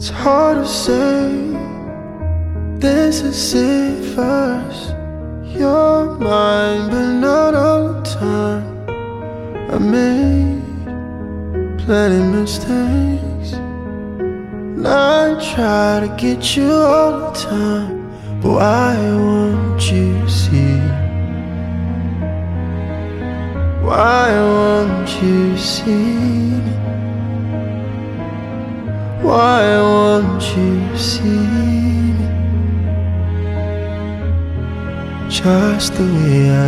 It's hard to say this is it first. You're mine, but not all the time. I made plenty mistakes, and I try to get you all the time. But why won't you see? Why won't you see? Why won't you see me just the way I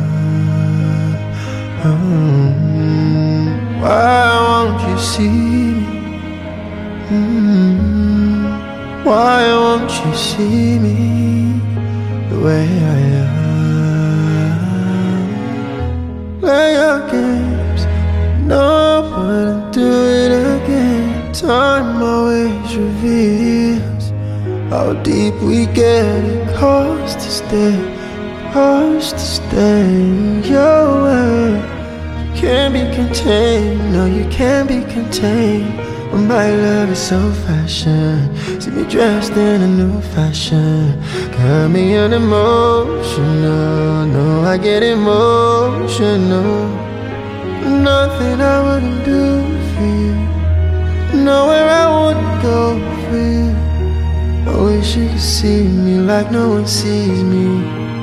am? Why won't you see me? Why won't you see me the way I am? Play your games, no, I wouldn't do it again. Time always reveals how deep we get. It costs to stay, costs to stay in your way. You can't be contained, no, you can't be contained. When my love is so fashion, see me dressed in a new fashion. Got me unemotional, no, I get emotional. Nothing I wouldn't do for you, nowhere I wouldn't go for you. I wish you could see me like no one sees me.